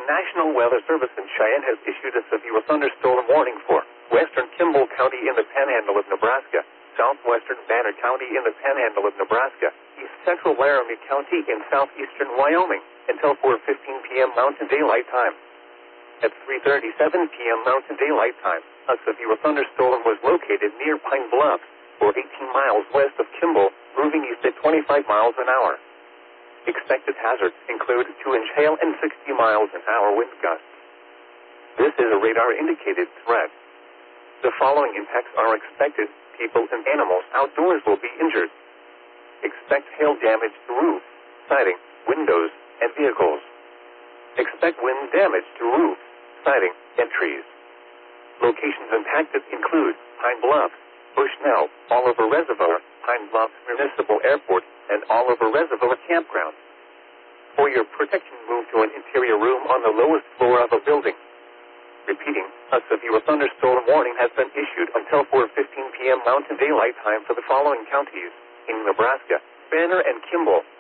National Weather Service in Cheyenne has issued a severe thunderstorm warning for western Kimball County in the Panhandle of Nebraska, southwestern Banner County in the Panhandle of Nebraska, east central Laramie County in southeastern Wyoming, until 4:15 p.m. Mountain Daylight Time. At 3:37 p.m. Mountain Daylight Time, a severe thunderstorm was located near Pine Bluff, or 18 miles west of Kimball, moving east at 25 miles an hour. Expected hazards include 2-inch hail and 60 miles an hour wind gusts. This is a radar-indicated threat. The following impacts are expected. People and animals outdoors will be injured. Expect hail damage to roofs, siding, windows, and vehicles. Expect wind damage to roofs, siding, and trees. Locations impacted include Pine Bluff, Bushnell, Oliver Reservoir, Pine Bluff Municipal Airport, and Oliver Reservoir Campground. For your protection, move to an interior room on the lowest floor of a building. Repeating, a severe thunderstorm warning has been issued until 4:15 p.m. Mountain Daylight Time for the following counties in Nebraska: Banner and Kimball,